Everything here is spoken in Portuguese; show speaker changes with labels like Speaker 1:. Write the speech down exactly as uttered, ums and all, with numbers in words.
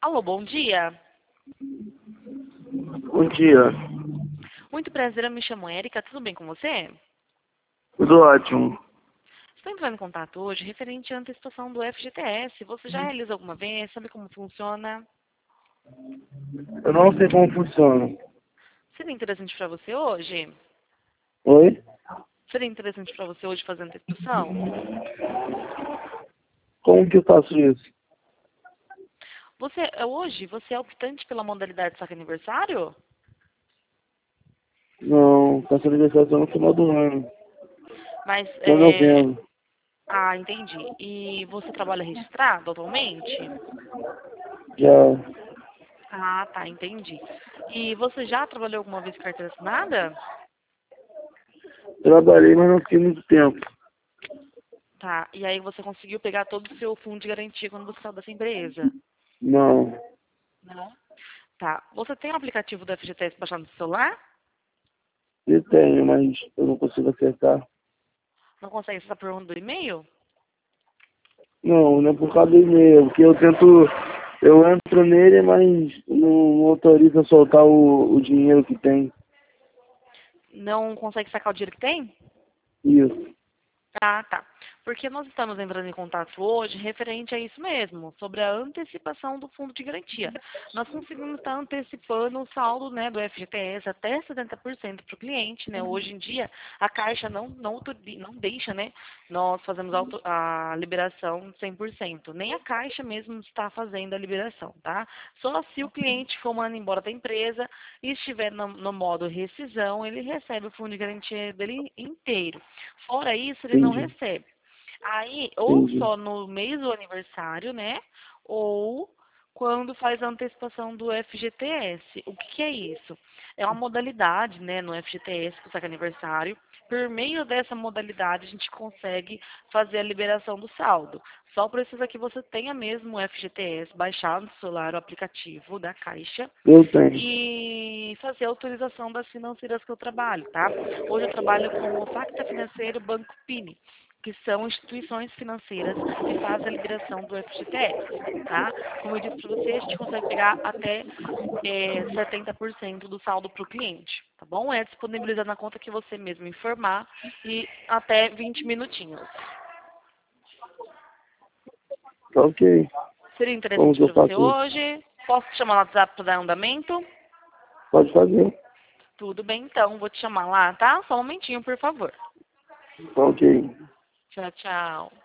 Speaker 1: Alô, bom dia.
Speaker 2: Bom dia.
Speaker 1: Muito prazer, eu me chamo Érica. Tudo bem com você?
Speaker 2: Tudo ótimo.
Speaker 1: Estou entrando em contato hoje referente à antecipação do F G T S. Você já realizou alguma vez? Sabe como funciona?
Speaker 2: Eu não sei como funciona.
Speaker 1: Seria interessante para você hoje?
Speaker 2: Oi?
Speaker 1: Seria interessante para você hoje fazer a antecipação?
Speaker 2: Como que eu faço isso?
Speaker 1: Você, hoje, você é optante pela modalidade saque aniversário?
Speaker 2: Não, faço aniversário só no final do ano.
Speaker 1: Mas,
Speaker 2: Só em
Speaker 1: é...
Speaker 2: novembro.
Speaker 1: Ah, entendi. E você trabalha registrado atualmente?
Speaker 2: Já
Speaker 1: Ah, tá, entendi. E você já trabalhou alguma vez com carteira assinada?
Speaker 2: trabalhei, mas não fiquei muito tempo.
Speaker 1: Tá, e aí você conseguiu pegar todo o seu fundo de garantia quando você saiu dessa empresa?
Speaker 2: Não.
Speaker 1: Não. Tá, você tem o aplicativo do F G T S baixado no seu celular?
Speaker 2: Eu tenho, mas eu não consigo acertar.
Speaker 1: Não consegue acessar por onde do e-mail?
Speaker 2: Não, não é por causa do e-mail, porque eu tento. Eu entro nele, mas não, não autoriza a soltar o, o dinheiro que tem.
Speaker 1: Não consegue sacar o dinheiro que tem?
Speaker 2: Isso.
Speaker 1: Ah, tá. Porque nós estamos entrando em contato hoje referente a isso mesmo, sobre a antecipação do fundo de garantia. Nós conseguimos estar antecipando o saldo, né, do F G T S até setenta por cento para o cliente, né? Hoje em dia, a Caixa não, não, autori- não deixa, né, nós fazemos a, auto- a liberação cem por cento. Nem a Caixa mesmo está fazendo a liberação, tá? Só se o cliente for mandado embora da empresa e estiver no, no modo rescisão, ele recebe o fundo de garantia dele inteiro. Fora isso, ele não
Speaker 2: Entendi.
Speaker 1: recebe. Aí, ou
Speaker 2: Entendi.
Speaker 1: só no mês do aniversário, né? Ou quando faz a antecipação do F G T S. O que, que é isso? É uma modalidade, né, no F G T S, que saca aniversário. Por meio dessa modalidade, a gente consegue fazer a liberação do saldo. Só precisa que você tenha mesmo o F G T S baixado no celular, o aplicativo da Caixa,
Speaker 2: Eu tenho.
Speaker 1: e fazer a autorização das financeiras que eu trabalho, tá? Hoje eu trabalho com o Facta Financeiro Banco Pini, que são instituições financeiras que fazem a liberação do F G T S, tá? Como eu disse para você, a gente consegue pegar até é, setenta por cento do saldo para o cliente, tá bom? É disponibilizado na conta que você mesmo informar e até vinte minutinhos.
Speaker 2: Tá ok.
Speaker 1: Seria
Speaker 2: Como
Speaker 1: interessante
Speaker 2: que eu
Speaker 1: para você
Speaker 2: faço isso?
Speaker 1: hoje? Posso te chamar no WhatsApp para dar andamento?
Speaker 2: Pode fazer.
Speaker 1: Tudo bem, então. Vou te chamar lá, tá? Só um momentinho, por favor.
Speaker 2: Tá ok.
Speaker 1: Tchau, tchau.